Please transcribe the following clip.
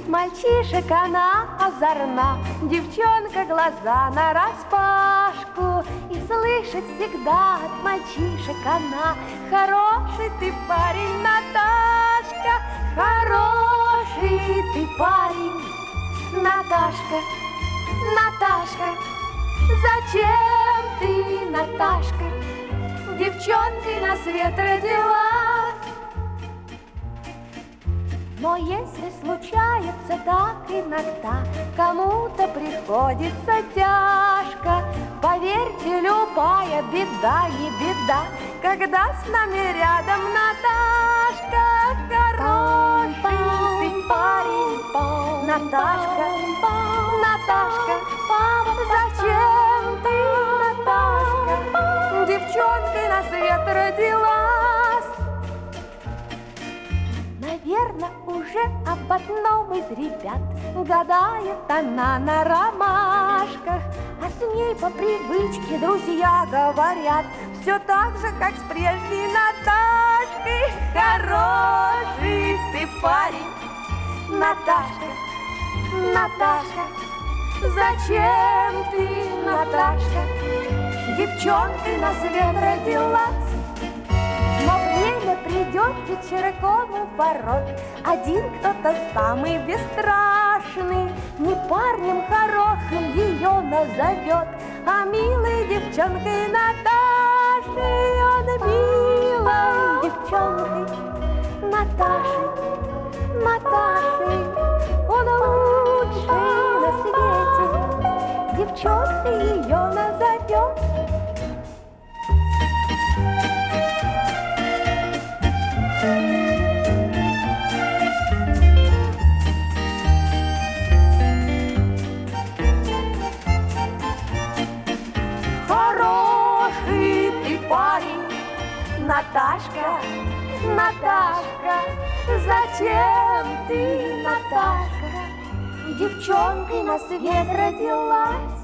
Мальчишек она озорна, девчонка глаза нараспашку. И слышит всегда от мальчишек она: хороший ты парень, Наташка, хороший ты парень, Наташка, Наташка. Зачем ты, Наташка, девчонкой на свет родилась? Но если случается так иногда, кому-то приходится тяжко, поверьте, любая беда не беда, когда с нами рядом Наташка. Хороший ты парень, Наташка, Наташка. Зачем ты, Наташка, девчонкой на свет родилась? Наверно, уже об одном из ребят гадает она на ромашках, а с ней по привычке друзья говорят все так же, как с прежней Наташкой. Хороший ты парень, Наташка, Наташка. Зачем ты, Наташка, девчонкой на свет родилась? Но время придет вечерком у ворот, один кто-то самый бесстрашный не парнем хорошим ее назовет, а милой девчонкой Наташей. Он милой девчонкой Наташей, Наташей. Он лучший на свете, девчонкой ее назовет. Хороший ты парень, Наташка, Наташка. Зачем ты, Наташка, девчонкой на свет родилась?